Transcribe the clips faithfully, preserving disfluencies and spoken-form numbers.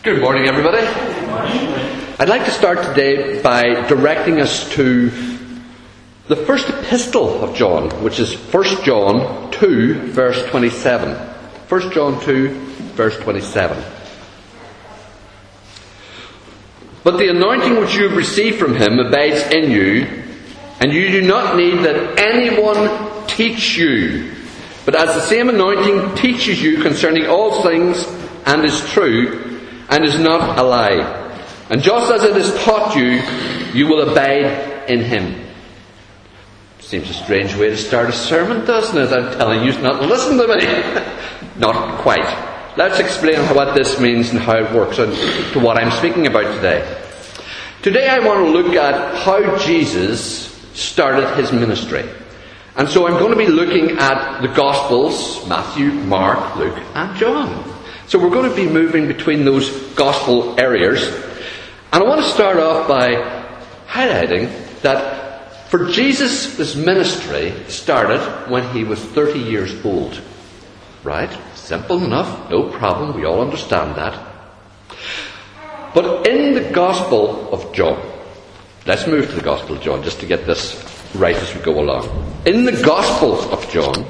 Good morning, everybody. I'd like to start today by directing us to the first epistle of John, which is First John two, verse twenty-seven. First John two, verse twenty-seven. But the anointing which you have received from him abides in you, and you do not need that anyone teach you. But as the same anointing teaches you concerning all things, and is true, and is not a lie. And just as it is taught you, you will abide in him. Seems a strange way to start a sermon, doesn't it? I'm telling you not to listen to me. Not quite. Let's explain what this means and how it works and to what I'm speaking about today. Today I want to look at how Jesus started his ministry. And so I'm going to be looking at the Gospels, Matthew, Mark, Luke and John. So we're going to be moving between those Gospel areas. And I want to start off by highlighting that for Jesus, this ministry started when he was thirty years old. Right? Simple enough, no problem, we all understand that. But in the Gospel of John, let's move to the Gospel of John just to get this right as we go along. In the Gospel of John,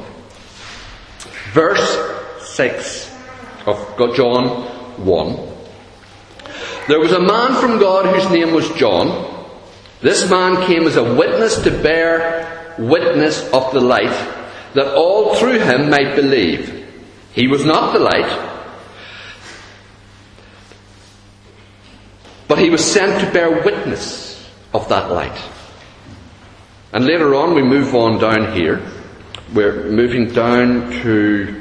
verse six of John one, there was a man from God whose name was John. This man came as a witness to bear witness of the light, that all through him might believe. He was not the light, but he was sent to bear witness of that light. And later on we move on down here. We're moving down to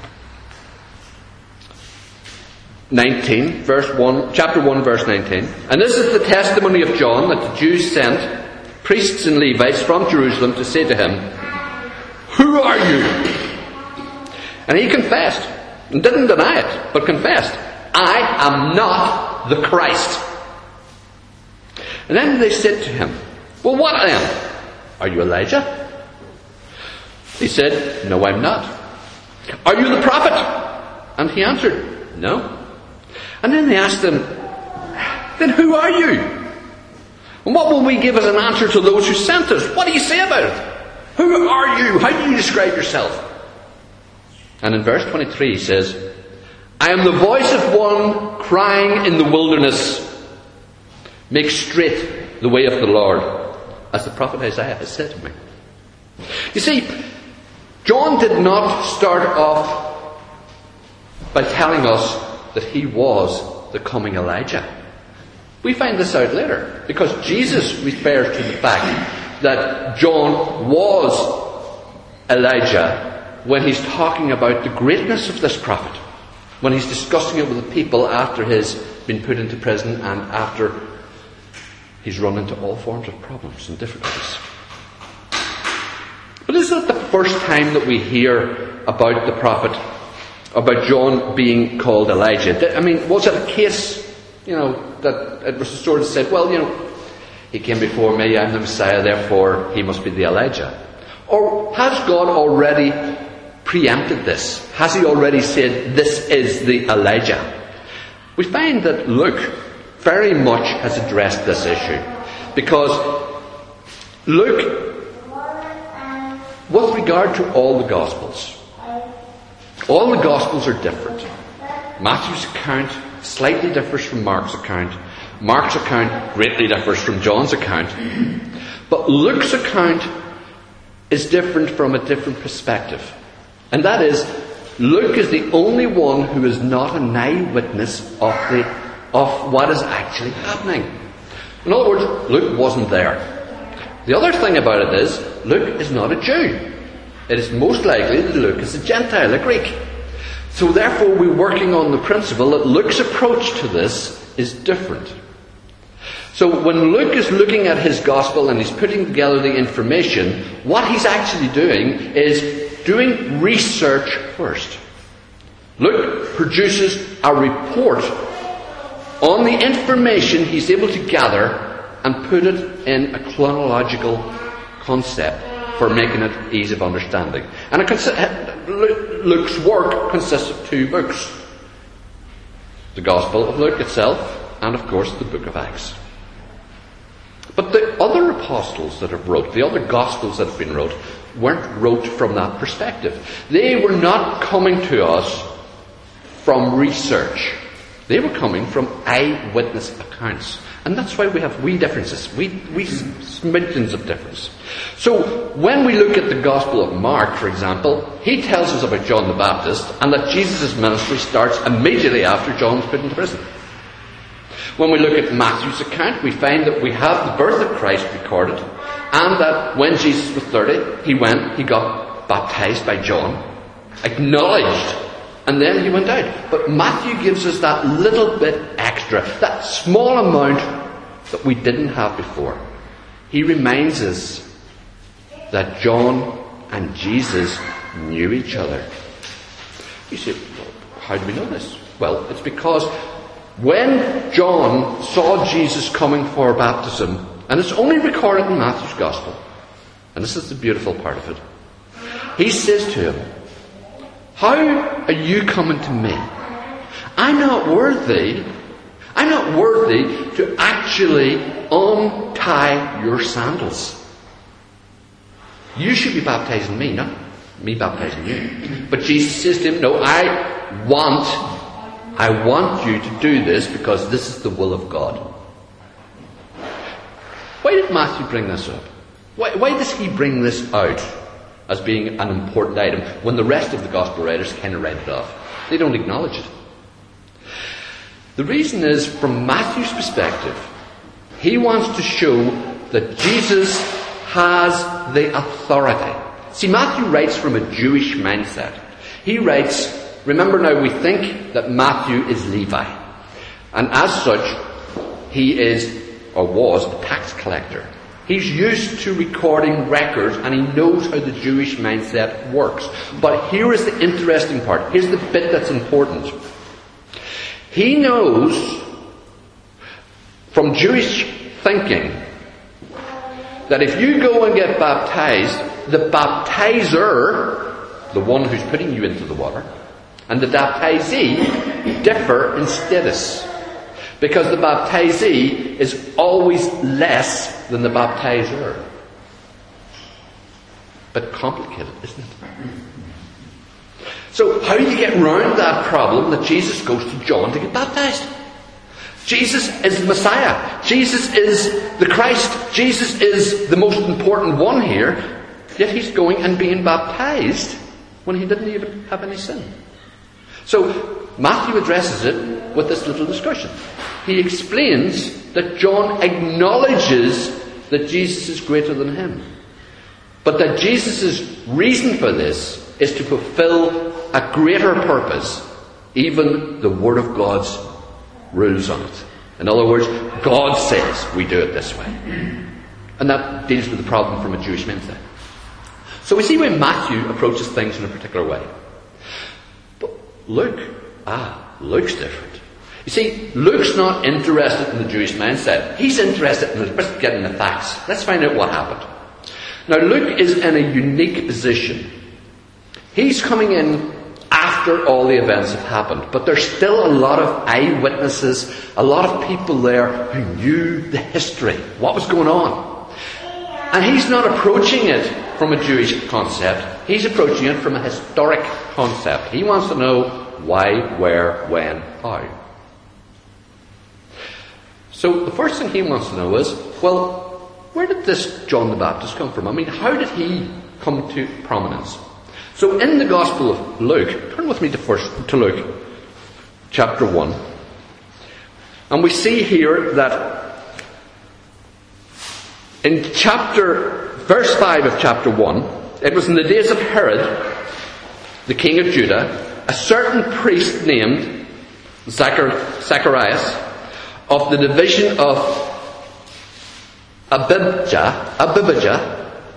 nineteen, verse one, chapter one, verse nineteen. And this is the testimony of John that the Jews sent priests and Levites from Jerusalem to say to him, "Who are you?" And he confessed, and didn't deny it, but confessed, "I am not the Christ." And then they said to him, "Well, what then? Are you Elijah?" He said, "No, I'm not." "Are you the prophet?" And he answered, "No." And then they asked him, "Then who are you? And what will we give as an answer to those who sent us? What do you say about it? Who are you? How do you describe yourself?" And in verse twenty-three he says, "I am the voice of one crying in the wilderness, make straight the way of the Lord, as the prophet Isaiah has said to me." You see, John did not start off by telling us that he was the coming Elijah. We find this out later, because Jesus refers to the fact that John was Elijah when he's talking about the greatness of this prophet, when he's discussing it with the people after he's been put into prison and after he's run into all forms of problems and difficulties. But isn't it the first time that we hear about the prophet, about John being called Elijah? I mean, was it a case, you know, that it was sort of said, well, you know, he came before me, I'm the Messiah, therefore he must be the Elijah? Or has God already preempted this? Has he already said, this is the Elijah? We find that Luke very much has addressed this issue, because Luke, with regard to all the Gospels, all the Gospels are different. Matthew's account slightly differs from Mark's account. Mark's account greatly differs from John's account. But Luke's account is different from a different perspective. And that is, Luke is the only one who is not an eyewitness of the of what is actually happening. In other words, Luke wasn't there. The other thing about it is, Luke is not a Jew. It is most likely that Luke is a Gentile, a Greek. So therefore we're working on the principle that Luke's approach to this is different. So when Luke is looking at his gospel and he's putting together the information, what he's actually doing is doing research first. Luke produces a report on the information he's able to gather and put it in a chronological concept for making it easy of understanding. And it consi- Luke's work consists of two books. the Gospel of Luke itself, and of course the book of Acts. But the other apostles that have wrote, the other Gospels that have been wrote, weren't wrote from that perspective. They were not coming to us from research. They were coming from eyewitness accounts. And that's why we have wee differences, wee, wee smidgens of difference. So, when we look at the Gospel of Mark, for example, he tells us about John the Baptist, and that Jesus' ministry starts immediately after John's put into prison. When we look at Matthew's account, we find that we have the birth of Christ recorded, and that when Jesus was thirty, he went, he got baptized by John, acknowledged, and then he went out. But Matthew gives us that little bit extra, that small amount that we didn't have before. He reminds us that John and Jesus knew each other. You say, well, how do we know this? Well, it's because when John saw Jesus coming for baptism, and it's only recorded in Matthew's Gospel, and this is the beautiful part of it, he says to him, "How are you coming to me? I'm not worthy, I'm not worthy to actually untie your sandals. You should be baptizing me, not me baptizing you." But Jesus says to him, "No, I want, I want you to do this because this is the will of God." Why did Matthew bring this up? Why, why does he bring this out as being an important item when the rest of the Gospel writers kind of write it off? They don't acknowledge it. The reason is, from Matthew's perspective, he wants to show that Jesus has the authority. See, Matthew writes from a Jewish mindset. He writes, remember now, we think that Matthew is Levi. And as such, he is, or was, a tax collector. He's used to recording records, and he knows how the Jewish mindset works. But here is the interesting part. Here's the bit that's important. He knows from Jewish thinking that if you go and get baptized, the baptizer, the one who's putting you into the water, and the baptizee differ in status. Because the baptizee is always less than the baptizer. But complicated, isn't it? So how do you get around that problem that Jesus goes to John to get baptized? Jesus is the Messiah. Jesus is the Christ. Jesus is the most important one here. Yet he's going and being baptized when he didn't even have any sin. So Matthew addresses it with this little discussion. He explains that John acknowledges that Jesus is greater than him. But that Jesus' reason for this is to fulfill a greater purpose. Even the Word of God's rules on it. In other words, God says we do it this way. And that deals with the problem from a Jewish mindset. So we see why Matthew approaches things in a particular way. But Luke, ah, Luke's different. You see, Luke's not interested in the Jewish mindset. He's interested in just getting the facts. Let's find out what happened. Now, Luke is in a unique position. He's coming in after all the events have happened. But there's still a lot of eyewitnesses, a lot of people there who knew the history, what was going on. And he's not approaching it from a Jewish concept. He's approaching it from a historic concept. He wants to know why, where, when, how. So the first thing he wants to know is, well, where did this John the Baptist come from? I mean, how did he come to prominence? So in the Gospel of Luke, turn with me to first to Luke, chapter one. And we see here that in chapter, verse five of chapter one, it was in the days of Herod, the king of Judah, a certain priest named Zachar, Zacharias, of the division of Abijah, Abijah,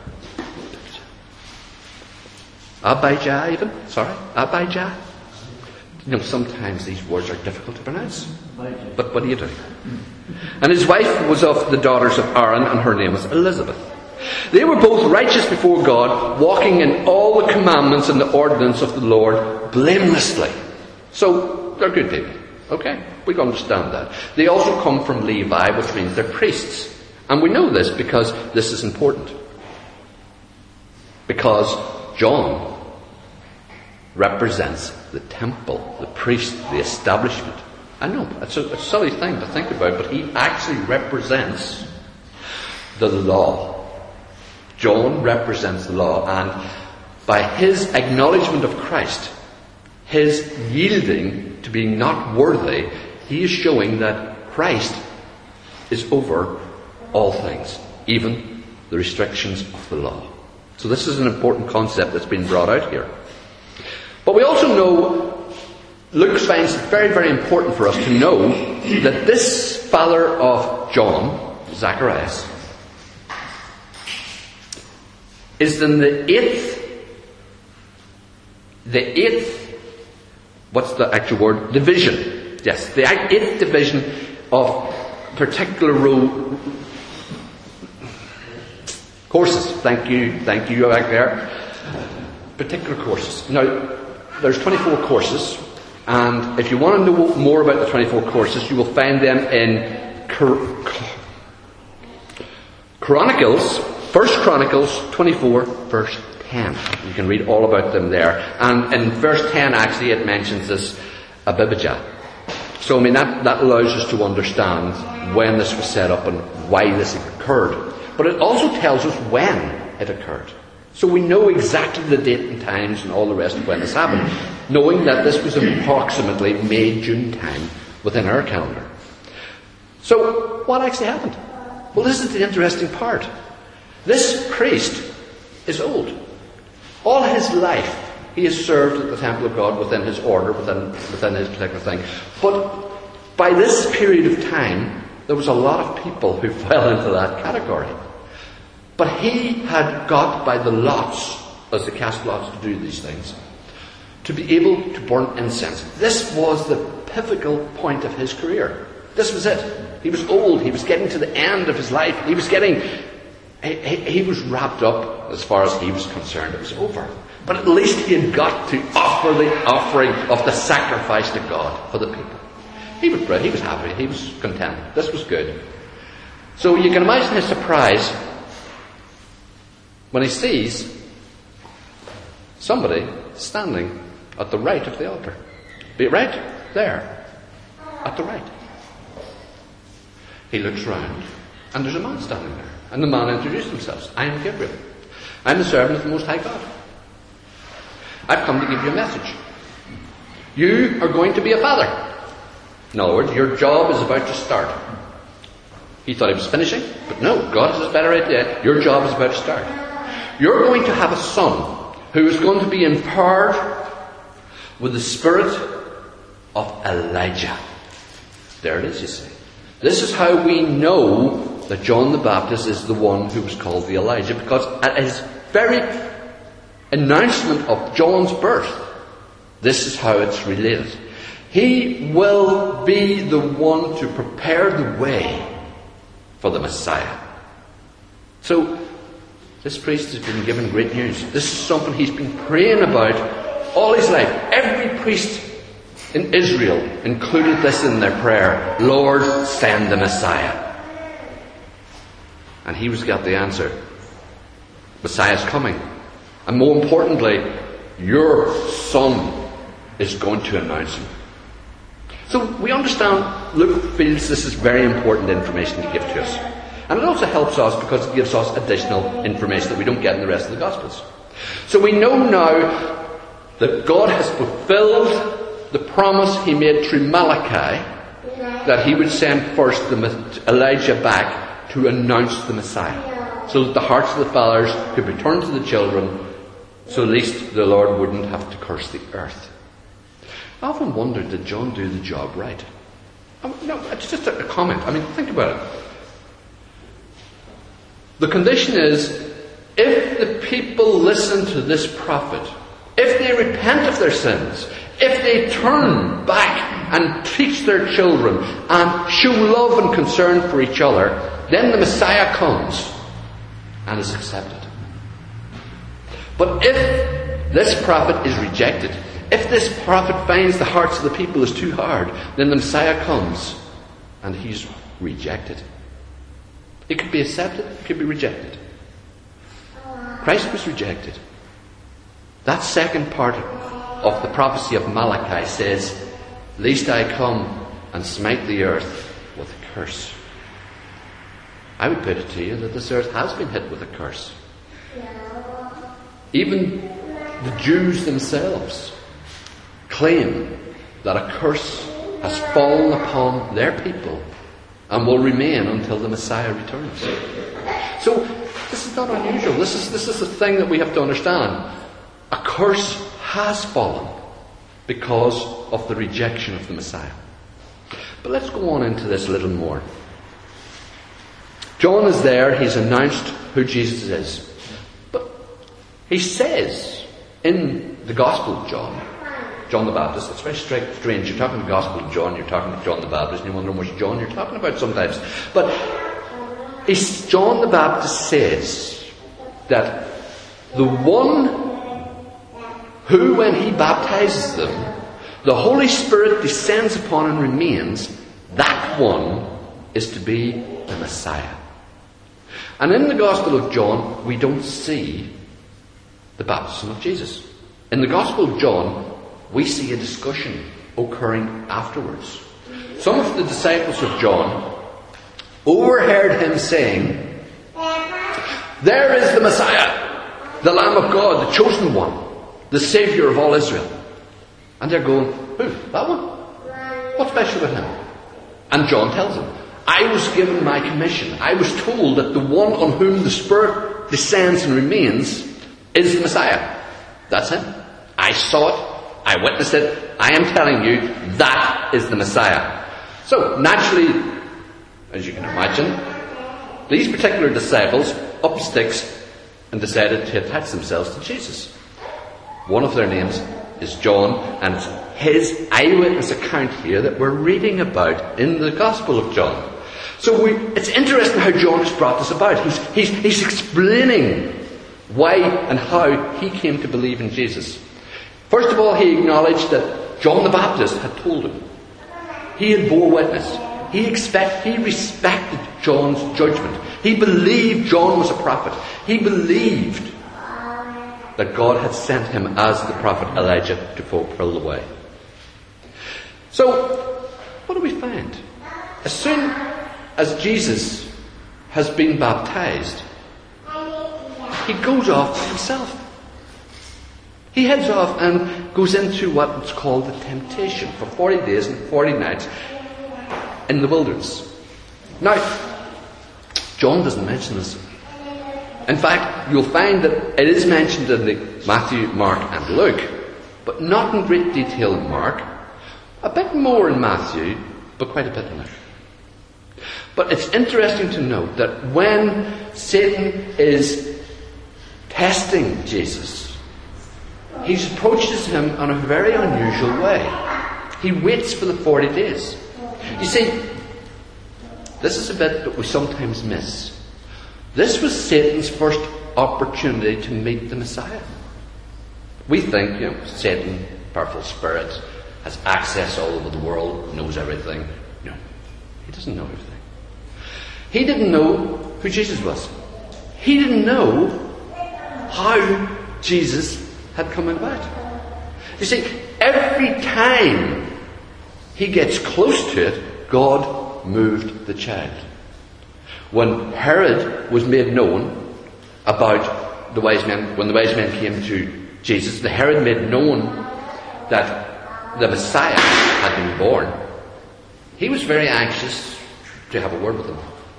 Abijah even, sorry, Abijah. You know, sometimes these words are difficult to pronounce. But what do you do? And his wife was of the daughters of Aaron, and her name was Elizabeth. They were both righteous before God, walking in all the commandments and the ordinance of the Lord blamelessly. So, they're good people. Okay, we can understand that. They also come from Levi, which means they're priests. And we know this because this is important. Because John represents the temple, the priest, the establishment. I know, it's a, it's a silly thing to think about, but he actually represents the law. John represents the law, and by his acknowledgement of Christ, his yielding to being not worthy, he is showing that Christ is over all things, even the restrictions of the law. So this is an important concept that's been brought out here. But we also know, Luke finds it very, very important for us to know that this father of John, Zacharias, is in the eighth, the eighth, what's the actual word? Division. Yes, the eighth division of particular row courses. Thank you, thank you back there. Particular courses. Now, there's twenty-four courses, and if you want to know more about the twenty-four courses, you will find them in Chron- Chronicles, First Chronicles twenty-four, verse ten. You can read all about them there. And in verse ten, actually, it mentions this Abijah. So, I mean, that, that allows us to understand when this was set up and why this occurred. But it also tells us when it occurred. So we know exactly the date and times and all the rest of when this happened, knowing that this was approximately May, June time within our calendar. So, what actually happened? Well, this is the interesting part. This priest is old. All his life, he has served at the temple of God within his order, within, within his particular thing. But by this period of time, there was a lot of people who fell into that category. But he had got by the lots, as they cast lots to do these things, to be able to burn incense. This was the pivotal point of his career. This was it. He was old. He was getting to the end of his life. He was getting... He, he, he was wrapped up, as far as he was concerned. It was over. But at least he had got to offer the offering of the sacrifice to God for the people. He was he was happy. He was content. This was good. So you can imagine his surprise when he sees somebody standing at the right of the altar. Be right there, at the right. He looks round, and there's a man standing there. And the man introduced himself. I am Gabriel. I'm the servant of the Most High God. I've come to give you a message. You are going to be a father. In other words, your job is about to start. He thought he was finishing, but no, God has a better idea. Your job is about to start. You're going to have a son who is going to be empowered with the spirit of Elijah. There it is, you see. This is how we know that John the Baptist is the one who was called the Elijah, because at his very announcement of John's birth, this is how it's related. He will be the one to prepare the way for the Messiah. So, this priest has been given great news. This is something he's been praying about all his life. Every priest in Israel included this in their prayer. Lord, send the Messiah. And he was got the answer. Messiah's coming. And more importantly, your son is going to announce him. So we understand Luke feels this is very important information to give to us. And it also helps us because it gives us additional information that we don't get in the rest of the Gospels. So we know now that God has fulfilled the promise he made through Malachi that he would send first the Elijah back to announce the Messiah, so that the hearts of the fathers could be turned to the children, so at least the Lord wouldn't have to curse the earth. I often wondered, did John do the job right? I mean, no, it's just a, a comment. I mean, think about it. The condition is, if the people listen to this prophet, if they repent of their sins, if they turn back and teach their children and show love and concern for each other, then the Messiah comes and is accepted. But if this prophet is rejected, if this prophet finds the hearts of the people is too hard, then the Messiah comes and he's rejected. It could be accepted, it could be rejected. Christ was rejected. That second part of the prophecy of Malachi says, "Lest I come and smite the earth with a curse." I would put it to you that this earth has been hit with a curse. Even the Jews themselves claim that a curse has fallen upon their people and will remain until the Messiah returns. So this is not unusual. This is this is a thing that we have to understand. A curse has fallen because of the rejection of the Messiah. But let's go on into this a little more. John is there. He's announced who Jesus is. But he says in the Gospel of John, John the Baptist, it's very strange. You're talking the Gospel of John, you're talking about John the Baptist, and you're wondering which John you're talking about sometimes. But it's John the Baptist says that the one who, when he baptizes them, the Holy Spirit descends upon and remains, that one is to be the Messiah. And in the Gospel of John, we don't see the baptism of Jesus. In the Gospel of John, we see a discussion occurring afterwards. Some of the disciples of John overheard him saying, "There is the Messiah, the Lamb of God, the chosen one, the Saviour of all Israel." And they're going, "Who? That one? What's special with him?" And John tells them, "I was given my commission. I was told that the one on whom the Spirit descends and remains is the Messiah. That's him. I saw it. I witnessed it. I am telling you, that is the Messiah." So, naturally, as you can imagine, these particular disciples upped sticks and decided to attach themselves to Jesus. One of their names is John, and it's his eyewitness account here that we're reading about in the Gospel of John. So we, it's interesting how John has brought this about. He's, he's, he's explaining why and how he came to believe in Jesus. First of all, he acknowledged that John the Baptist had told him. He had bore witness. He expect, he respected John's judgment. He believed John was a prophet. He believed that God had sent him as the prophet Elijah to fulfill the way. So, what do we find? As soon as Jesus has been baptized, he goes off by himself. He heads off and goes into what's called the temptation for forty days and forty nights in the wilderness. Now, John doesn't mention this. In fact, you'll find that it is mentioned in the Matthew, Mark and Luke, but not in great detail in Mark, a bit more in Matthew, but quite a bit in Luke. But it's interesting to note that when Satan is testing Jesus, he approaches him in a very unusual way. He waits for the forty days. You see, this is a bit that we sometimes miss. This was Satan's first opportunity to meet the Messiah. We think, you know, Satan, powerful spirit, has access all over the world, knows everything. No, he doesn't know everything. He didn't know who Jesus was. He didn't know how Jesus had come about. You see, every time he gets close to it, God moved the child. When Herod was made known about the wise men, when the wise men came to Jesus, the Herod made known that the Messiah had been born. He was very anxious to have a word with him.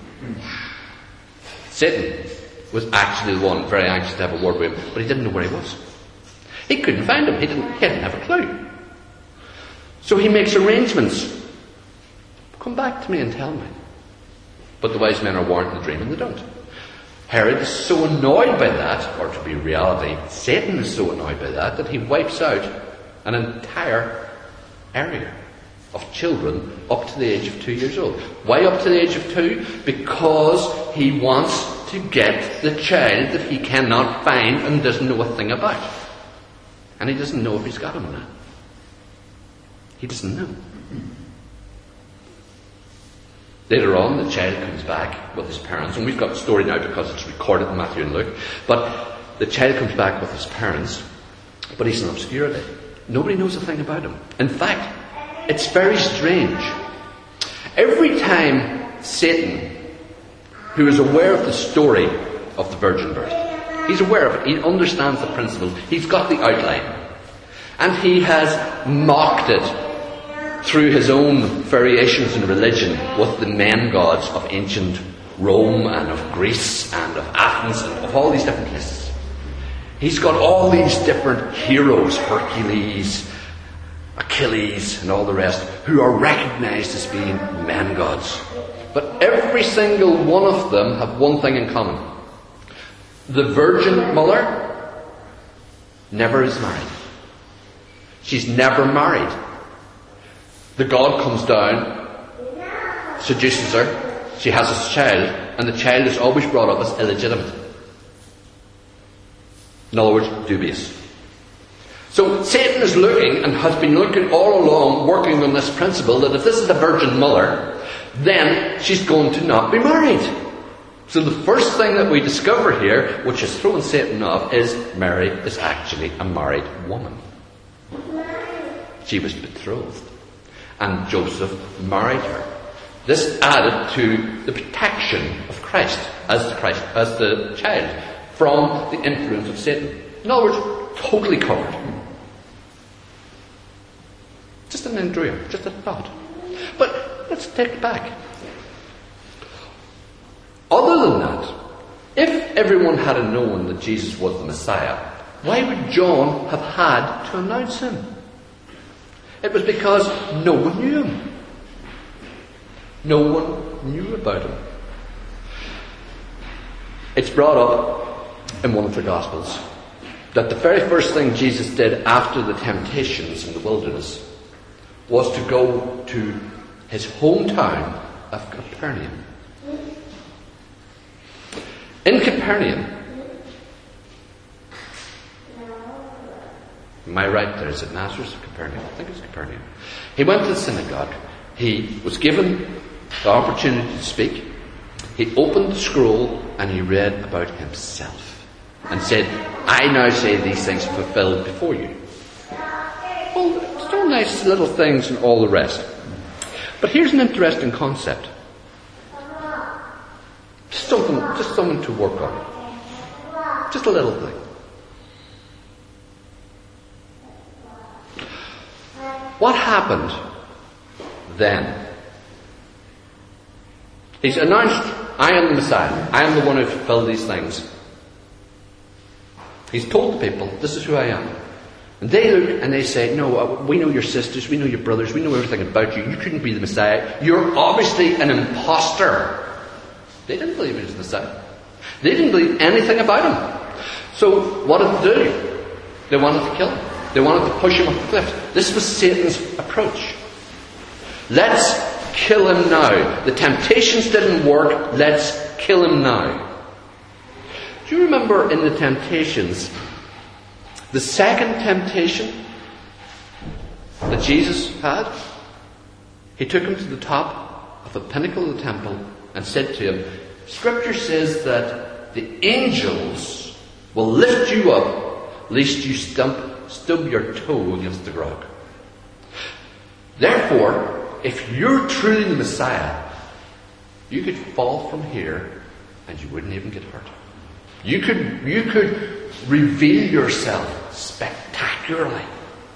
Satan was actually the one very anxious to have a word with him, but he didn't know where he was. He couldn't find him. He didn't, he didn't have a clue. So he makes arrangements. Come back to me and tell me. But the wise men are warned in the dream and they don't. Herod is so annoyed by that, or to be reality, Satan is so annoyed by that, that he wipes out an entire area of children up to the age of two years old. Why up to the age of two? Because he wants to get the child that he cannot find and doesn't know a thing about. And he doesn't know if he's got him or not. He doesn't know. Later on, the child comes back with his parents, and we've got the story now because it's recorded in Matthew and Luke, but the child comes back with his parents, but he's in obscurity. Nobody knows a thing about him. In fact, it's very strange. Every time Satan, who is aware of the story of the virgin birth, he's aware of it, he understands the principle, he's got the outline, and he has mocked it through his own variations in religion with the men gods of ancient Rome and of Greece and of Athens and of all these different places. He's got all these different heroes, Hercules, Achilles and all the rest, who are recognized as being men gods. But every single one of them have one thing in common. The virgin mother never is married. She's never married. The god comes down, seduces her, she has a child, and the child is always brought up as illegitimate. In other words, dubious. So Satan is looking, and has been looking all along, working on this principle that if this is a virgin mother, then she's going to not be married. So the first thing that we discover here, which is throwing Satan off, is Mary is actually a married woman. She was betrothed. And Joseph married her. This added to the protection of Christ as the Christ, as the child, from the influence of Satan. In other words, totally covered. Just an embryo, just a thought. But let's take it back. Other than that, if everyone had known that Jesus was the Messiah, why would John have had to announce him? It was because no one knew him. No one knew about him. It's brought up in one of the Gospels that the very first thing Jesus did after the temptations in the wilderness was to go to his hometown of Capernaum. In Capernaum, am I right there? Is it Nazareth or Capernaum? I think it's Capernaum. He went to the synagogue. He was given the opportunity to speak. He opened the scroll and he read about himself and said, I now say these things fulfilled before you. Well, it's all nice little things and all the rest. But here's an interesting concept. Just something, just something to work on. Just a little thing. What happened then? He's announced, I am the Messiah. I am the one who fulfilled these things. He's told the people, this is who I am. And they look and they say, no, we know your sisters, we know your brothers, we know everything about you. You couldn't be the Messiah. You're obviously an imposter. They didn't believe he was the Messiah. They didn't believe anything about him. So what did they do? They wanted to kill him. They wanted to push him off the cliff. This was Satan's approach. Let's kill him now. The temptations didn't work. Let's kill him now. Do you remember in the temptations, the second temptation that Jesus had? He took him to the top of the pinnacle of the temple and said to him, Scripture says that the angels will lift you up lest you stump stub your toe against the ground. Therefore, if you're truly the Messiah, you could fall from here and you wouldn't even get hurt. You could, you could reveal yourself spectacularly.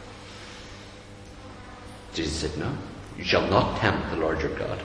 Jesus said, no, you shall not tempt the Lord your God.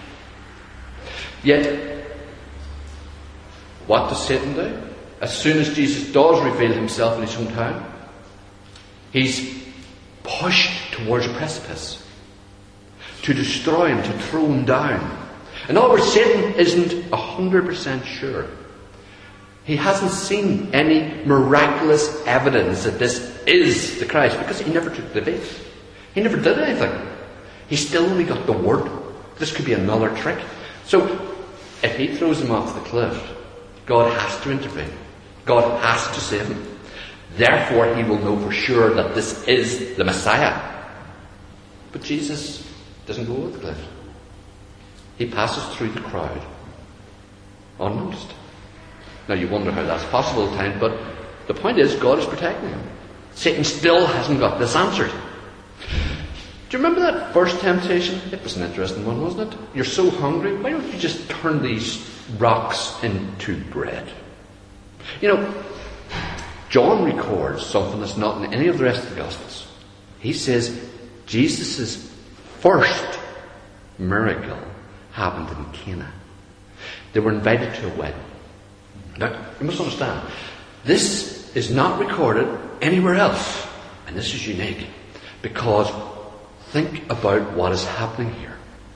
Yet, what does Satan do? As soon as Jesus does reveal himself in his hometown, he's pushed towards a precipice to destroy him, to throw him down. In other words, Satan isn't a hundred percent sure. He hasn't seen any miraculous evidence that this is the Christ, because he never took the bait. He never did anything. He still only got the word. This could be another trick. So, if he throws him off the cliff, God has to intervene. God has to save him. Therefore, he will know for sure that this is the Messiah. But Jesus doesn't go over the cliff. He passes through the crowd unnoticed. Now you wonder how that's possible at times, but the point is God is protecting him. Satan still hasn't got this answered. Do you remember that first temptation? It was an interesting one, wasn't it? You're so hungry, why don't you just turn these rocks into bread? You know, John records something that's not in any of the rest of the Gospels. He says Jesus' first miracle happened in Cana. They were invited to a wedding. Now, you must understand, this is not recorded anywhere else. And this is unique. Because think about what is happening here.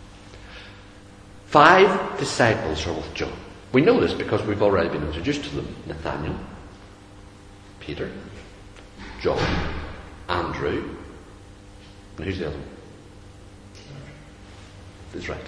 Five disciples are with John. We know this because we've already been introduced to them. Nathaniel, Peter, John, Andrew, and who's the other one? That's right.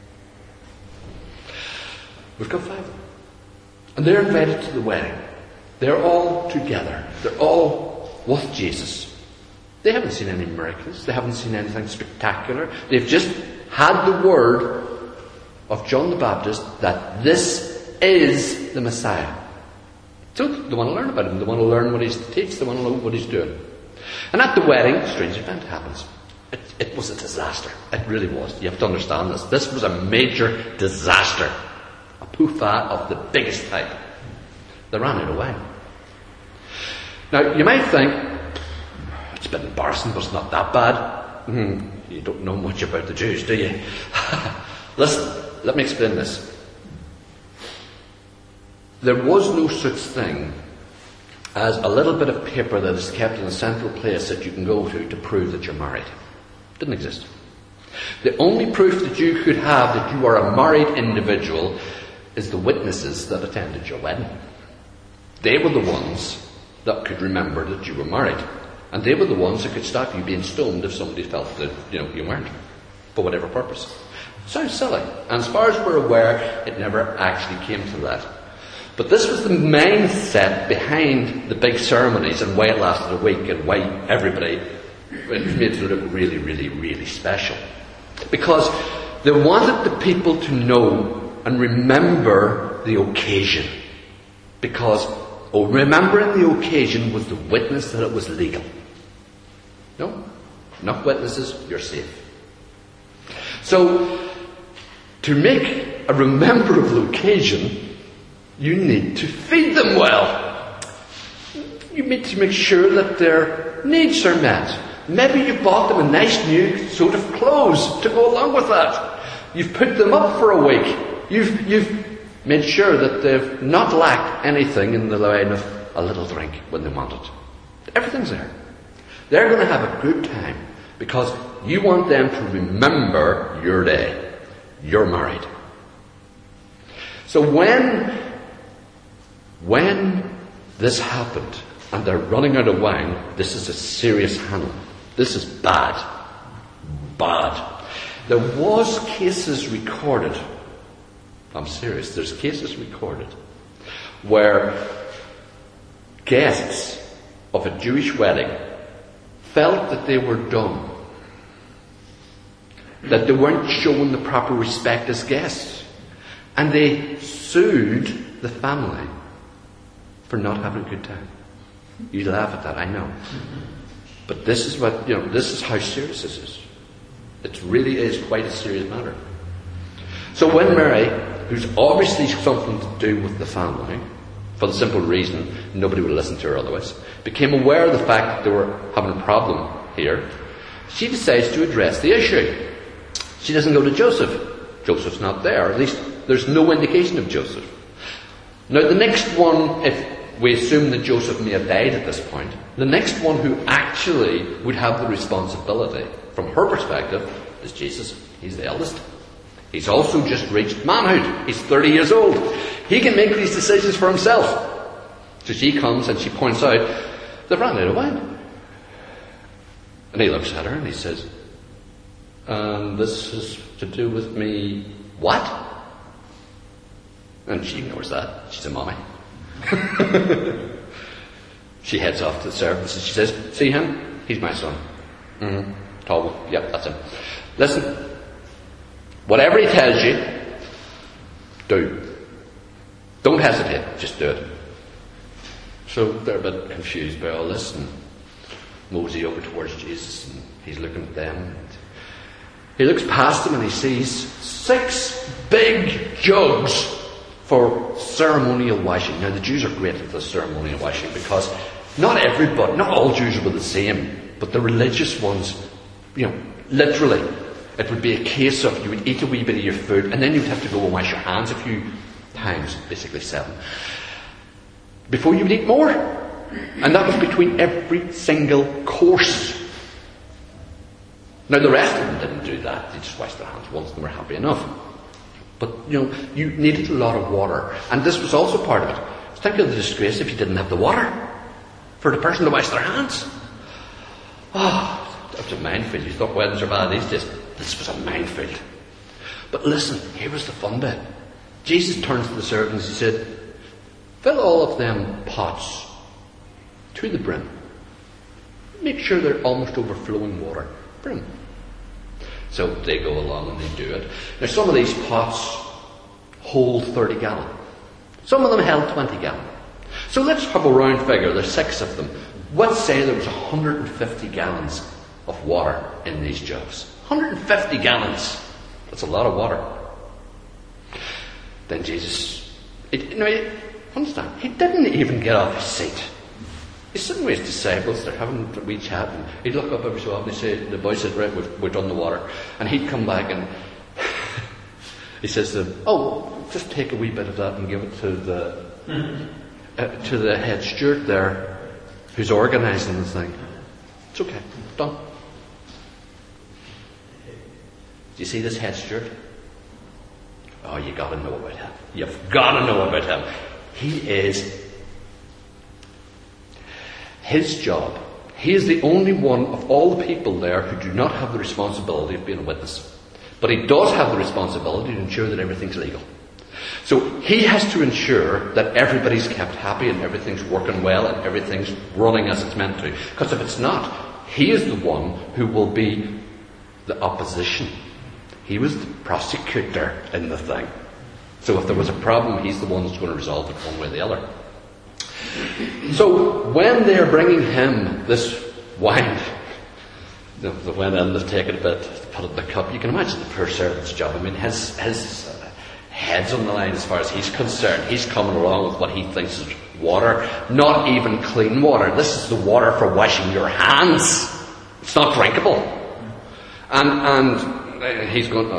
We've got five of them. And they're invited to the wedding. They're all together. They're all with Jesus. They haven't seen any miracles. They haven't seen anything spectacular. They've just had the word of John the Baptist that this is the Messiah. So they want to learn about him. They want to learn what he's to teach. They want to know what he's doing. And at the wedding, a strange event happens. It, it was a disaster. It really was. You have to understand this. This was a major disaster. A poufa of the biggest type. They ran out of wine. Now, you might think, it's a bit embarrassing, but it's not that bad. Mm, you don't know much about the Jews, do you? Listen, let me explain this. There was no such thing as a little bit of paper that is kept in a central place that you can go to to prove that you're married. It didn't exist. The only proof that you could have that you are a married individual is the witnesses that attended your wedding. They were the ones that could remember that you were married. And they were the ones that could stop you being stoned if somebody felt that, you know, you weren't. For whatever purpose. Sounds silly. And as far as we're aware, it never actually came to that. But this was the mindset behind the big ceremonies and why it lasted a week and why everybody, it was made to look really, really, really special. Because they wanted the people to know and remember the occasion. Because oh, remembering the occasion was the witness that it was legal. No? Enough witnesses, you're safe. So, to make a rememberable occasion, you need to feed them well. You need to make sure that their needs are met. Maybe you bought them a nice new suit of clothes to go along with that. You've put them up for a week. You've, you've made sure that they've not lacked anything in the line of a little drink when they want it. Everything's there. They're going to have a good time because you want them to remember your day. You're married. So when, when this happened and they're running out of wine, this is a serious handle. This is bad. Bad. There was cases recorded. I'm serious. There's cases recorded where guests of a Jewish wedding felt that they were dumb, that they weren't shown the proper respect as guests, and they sued the family for not having a good time. You laugh at that, I know, but this is what you know. This is how serious this is. It really is quite a serious matter. So when Mary, who's obviously something to do with the family, for the simple reason nobody would listen to her otherwise, became aware of the fact that they were having a problem here, she decides to address the issue. She doesn't go to Joseph. Joseph's not there. At least there's no indication of Joseph. Now the next one, if we assume that Joseph may have died at this point, the next one who actually would have the responsibility, from her perspective, is Jesus. He's the eldest. He's also just reached manhood. He's thirty years old. He can make these decisions for himself. So she comes and she points out, they've run out of wine. And he looks at her and he says, um, this is to do with me, what? And she ignores that. She's a mommy. She heads off to the servants and she says, see him? He's my son. Mm-hmm. Tall one. Yep, that's him. Listen, whatever he tells you, do. Don't hesitate, just do it. So they're a bit confused by all this, and mosey over towards Jesus, and he's looking at them. And he looks past them and he sees six big jugs for ceremonial washing. Now the Jews are great at the ceremonial washing because not everybody, not all Jews were the same, but the religious ones, you know, literally, it would be a case of you would eat a wee bit of your food and then you'd have to go and wash your hands a few times, basically seven, before you would eat more. And that was between every single course. Now the rest of them didn't do that. They just washed their hands once and they were happy enough. But, you know, you needed a lot of water. And this was also part of it. Think of the disgrace if you didn't have the water for the person to wash their hands. Oh, that was a minefield. You thought weddings are bad these days. This was a minefield. But listen, here was the fun bit. Jesus turns to the servants. He said, fill all of them pots to the brim. Make sure they're almost overflowing water. Brim. So they go along and they do it. Now some of these pots hold thirty gallon. Some of them held twenty gallon. So let's have a round figure. There's six of them. Let's say there was one hundred fifty gallons of water in these jugs. one hundred fifty gallons. That's a lot of water. Then Jesus, it, you know, understand, he didn't even get off his seat. He's sitting with his disciples, they're having a wee chat, and he'd look up every so often, he'd say, the boy said, right, we've, we've done the water. And he'd come back and he says to them, oh, just take a wee bit of that and give it to the uh, to the head steward there, who's organising the thing. It's okay, done. Do you see this head steward? Oh, you gotta know about him. You've gotta know about him. He is his job. He is the only one of all the people there who do not have the responsibility of being a witness. But he does have the responsibility to ensure that everything's legal. So he has to ensure that everybody's kept happy and everything's working well and everything's running as it's meant to. Because if it's not, he is the one who will be the opposition. He was the prosecutor in the thing. So if there was a problem, he's the one that's going to resolve it one way or the other. So when they're bringing him this wine, the, the wine and they've taken a bit, put it in the cup, you can imagine the poor servant's job. I mean, his, his uh, head's on the line as far as he's concerned. He's coming along with what he thinks is water, not even clean water. This is the water for washing your hands. It's not drinkable. And, and he's going,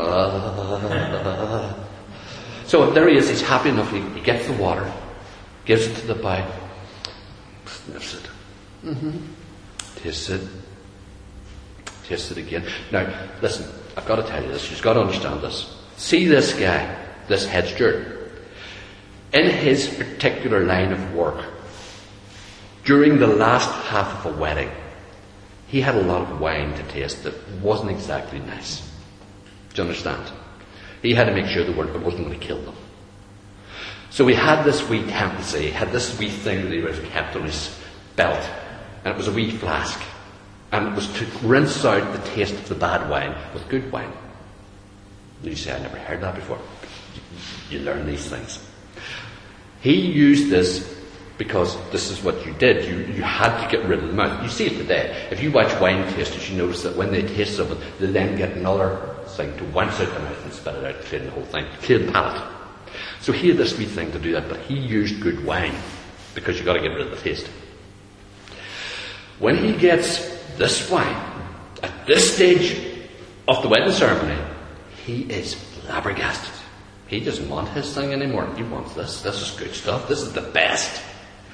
uh, so there he is, he's happy enough, he, he gets the water, gives it to the boy, sniffs it, mm-hmm. tastes it, tastes it again. Now, listen, I've got to tell you this, you've got to understand this. See this guy, this head steward, in his particular line of work, during the last half of a wedding, he had a lot of wine to taste that wasn't exactly nice. Do you understand? He had to make sure that it wasn't going to kill them. So he had this wee tendency, he had this wee thing that he was kept on his belt, and it was a wee flask, and it was to rinse out the taste of the bad wine with good wine. And you say, I never heard that before. You learn these things. He used this because this is what you did. You you had to get rid of the mouth. You see it today. If you watch wine tasters, you notice that when they taste something, they then get another thing to rinse out the mouth and spit it out, clean the whole thing, clean the palate. So he had this wee thing to do that, but he used good wine because you've got to get rid of the taste. When he gets this wine, at this stage of the wedding ceremony, he is flabbergasted. He doesn't want his thing anymore. He wants this. This is good stuff. This is the best.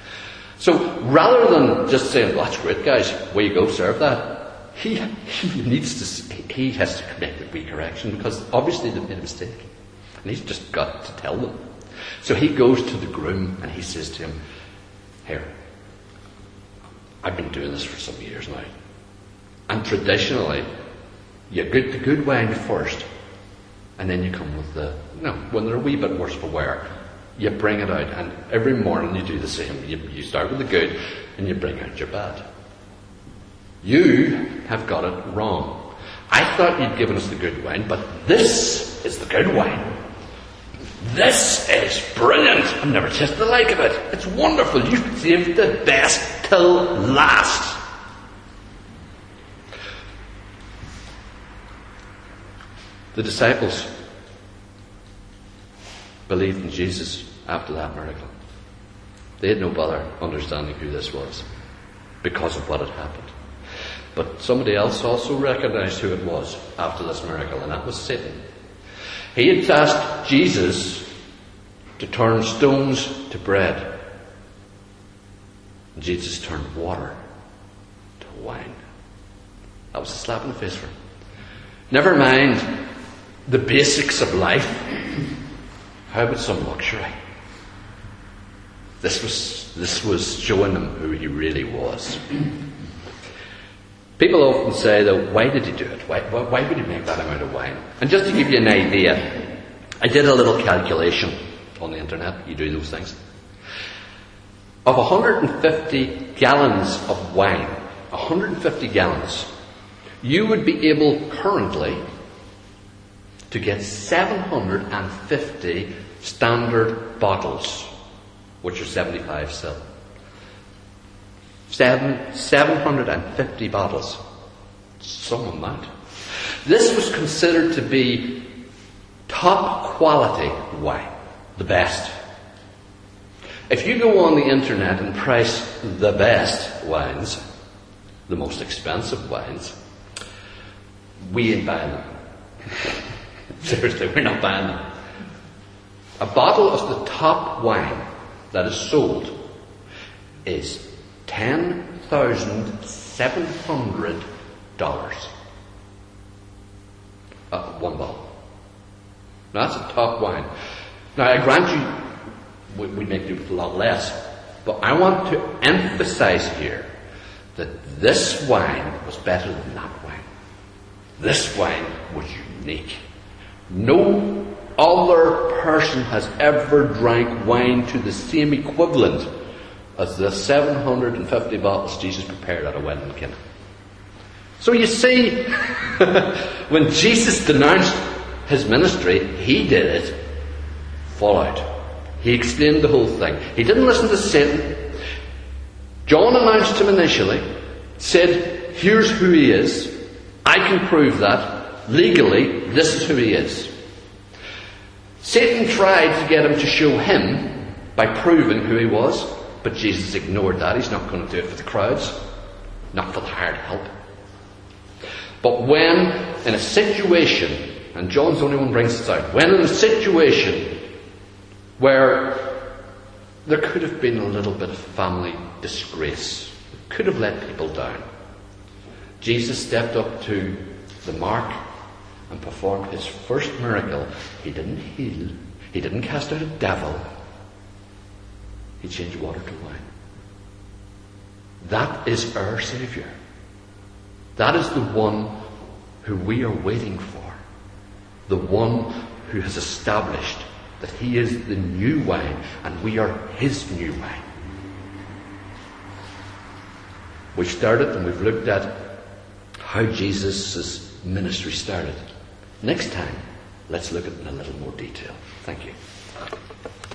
So rather than just saying, well, that's great, guys, where you go, serve that, he, he needs to, he has to make the wee correction because obviously they've made a mistake. And he's just got to tell them. So he goes to the groom and he says to him, here, I've been doing this for some years now. And traditionally, you get the good wine first, and then you come with the, you know, when they're a wee bit worse for wear, you bring it out, and every morning you do the same. You, you start with the good, and you bring out your bad. You have got it wrong. I thought you'd given us the good wine, but this is the good wine. This is brilliant. I've never tasted the like of it. It's wonderful. You've saved the best till last. The disciples believed in Jesus after that miracle. They had no bother understanding who this was because of what had happened. But somebody else also recognized who it was after this miracle, and that was Satan. He had tasked Jesus to turn stones to bread. And Jesus turned water to wine. That was a slap in the face for him. Never mind the basics of life. How about some luxury? This was, this was showing him who he really was. People often say, though, why did he do it? Why, why, why would he make that amount of wine? And just to give you an idea, I did a little calculation on the internet. You do those things. Of one hundred fifty gallons of wine, one hundred fifty gallons, you would be able currently to get seven hundred fifty standard bottles, which are seventy-five sil. Seven, seven hundred fifty bottles. Some amount. This was considered to be top quality wine. The best. If you go on the internet and price the best wines, the most expensive wines, we ain't buying them. Seriously, we're not buying them. A bottle of the top wine that is sold is ten thousand seven hundred dollars. Uh, one bottle. Now that's a top wine. Now I grant you, we, we make do with a lot less, but I want to emphasize here that this wine was better than that wine. This wine was unique. No other person has ever drank wine to the same equivalent as the seven hundred fifty bottles Jesus prepared at a wedding in Cana. So you see, when Jesus denounced his ministry, he did it full out. He explained the whole thing. He didn't listen to Satan. John announced him initially, said, here's who he is. I can prove that. Legally, this is who he is. Satan tried to get him to show him by proving who he was, but Jesus ignored that. He's not going to do it for the crowds, not for the hired help. But when in a situation, and John's the only one who brings this out, when in a situation where there could have been a little bit of family disgrace, could have let people down, Jesus stepped up to the mark and performed his first miracle. He didn't heal. He didn't cast out a devil. He changed water to wine. That is our Saviour. That is the one who we are waiting for. The one who has established that he is the new wine and we are his new wine. We've started and we've looked at how Jesus' ministry started. Next time, let's look at it in a little more detail. Thank you.